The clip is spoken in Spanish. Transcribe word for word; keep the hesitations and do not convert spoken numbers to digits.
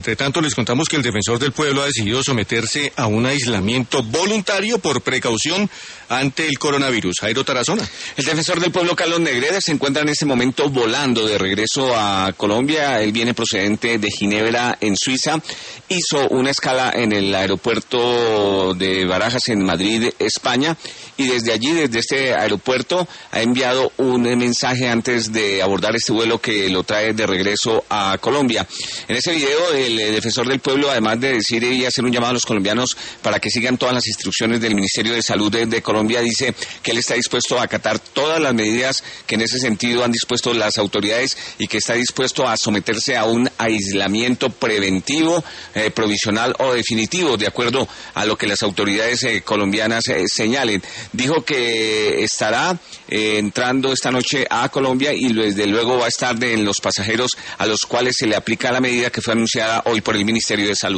Entre tanto, les contamos que el Defensor del Pueblo ha decidido someterse a un aislamiento voluntario por precaución ante el coronavirus. Jairo Tarazona. El Defensor del Pueblo, Carlos Negreda, se encuentra en este momento volando de regreso a Colombia. Él viene procedente de Ginebra, en Suiza. Hizo una escala en el aeropuerto de Barajas, en Madrid, España. Y desde allí, desde este aeropuerto, ha enviado un mensaje antes de abordar este vuelo que lo trae de regreso a Colombia. En ese video, el Defensor del Pueblo, además de decir y hacer un llamado a los colombianos para que sigan todas las instrucciones del Ministerio de Salud de, de Colombia, dice que él está dispuesto a acatar todas las medidas que en ese sentido han dispuesto las autoridades y que está dispuesto a someterse a un aislamiento preventivo, eh, provisional o definitivo, de acuerdo a lo que las autoridades eh, colombianas eh, señalen. Dijo que estará eh, entrando esta noche a Colombia y desde luego va a estar de, en los pasajeros a los cuales se le aplica la medida que fue anunciada hoy por el Ministerio de Salud.